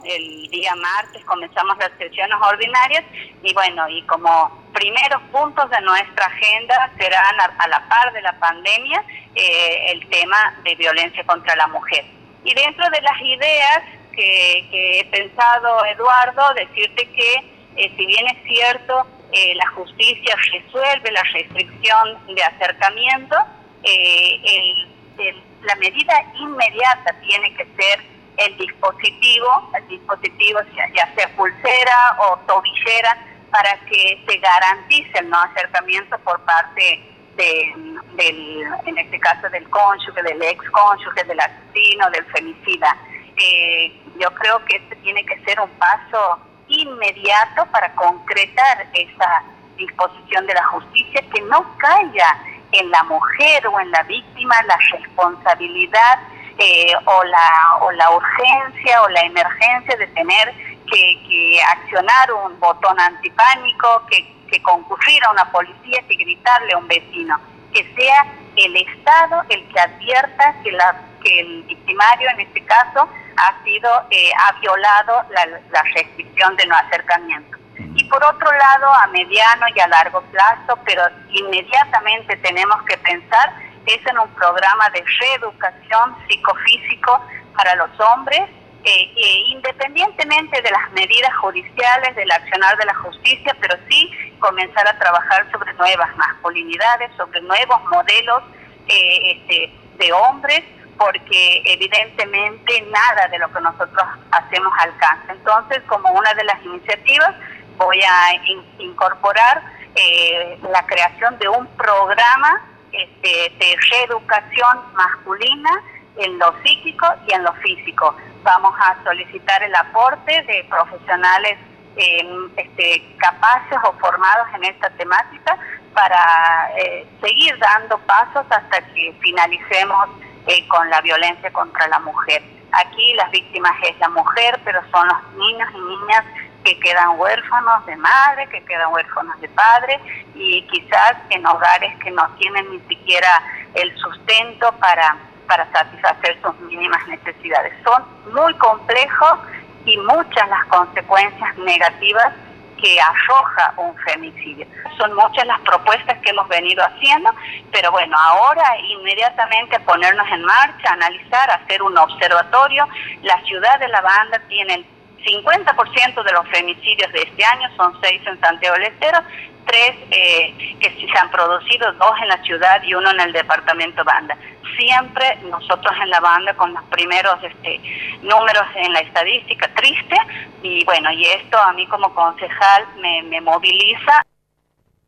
el día martes comenzamos las sesiones ordinarias y bueno, y como primeros puntos de nuestra agenda serán a la par de la pandemia el tema de violencia contra la mujer. Y dentro de las ideas que he pensado, Eduardo, decirte que si bien es cierto, la justicia resuelve la restricción de acercamiento, la medida inmediata tiene que ser el dispositivo ya sea pulsera o tobillera, para que se garantice el no acercamiento por parte en este caso del cónyuge, del ex cónyuge, del asesino, del femicida. Yo creo que este tiene que ser un paso inmediato para concretar esa disposición de la justicia, que no caiga en la mujer o en la víctima la responsabilidad o la urgencia o la emergencia de tener que accionar un botón antipánico, que concurrir a una policía, que gritarle a un vecino. Que sea el Estado el que advierta que el victimario, en este caso, ha violado la restricción de no acercamiento. Y por otro lado, a mediano y a largo plazo, pero inmediatamente tenemos que pensar en un programa de reeducación psicofísico para los hombres, independientemente de las medidas judiciales, del accionar de la justicia, pero sí comenzar a trabajar sobre nuevas masculinidades, sobre nuevos modelos de hombres, porque evidentemente nada de lo que nosotros hacemos alcanza. Entonces, como una de las iniciativas, voy a incorporar la creación de un programa de reeducación masculina en lo psíquico y en lo físico. Vamos a solicitar el aporte de profesionales capaces o formados en esta temática para seguir dando pasos hasta que finalicemos con la violencia contra la mujer. Aquí las víctimas es la mujer, pero son los niños y niñas que quedan huérfanos de madre, que quedan huérfanos de padre, y quizás en hogares que no tienen ni siquiera el sustento para satisfacer sus mínimas necesidades. Son muy complejos y muchas las consecuencias negativas que arroja un femicidio. Son muchas las propuestas que hemos venido haciendo, pero bueno, ahora inmediatamente ponernos en marcha, analizar, hacer un observatorio. La ciudad de La Banda tiene el 50% de los femicidios de este año, son 6 en Santiago del Estero, 3 que se han producido, 2 en la ciudad y 1 en el departamento Banda. Siempre nosotros en La Banda con los primeros números en la estadística, triste, y bueno, y esto a mí como concejal me moviliza.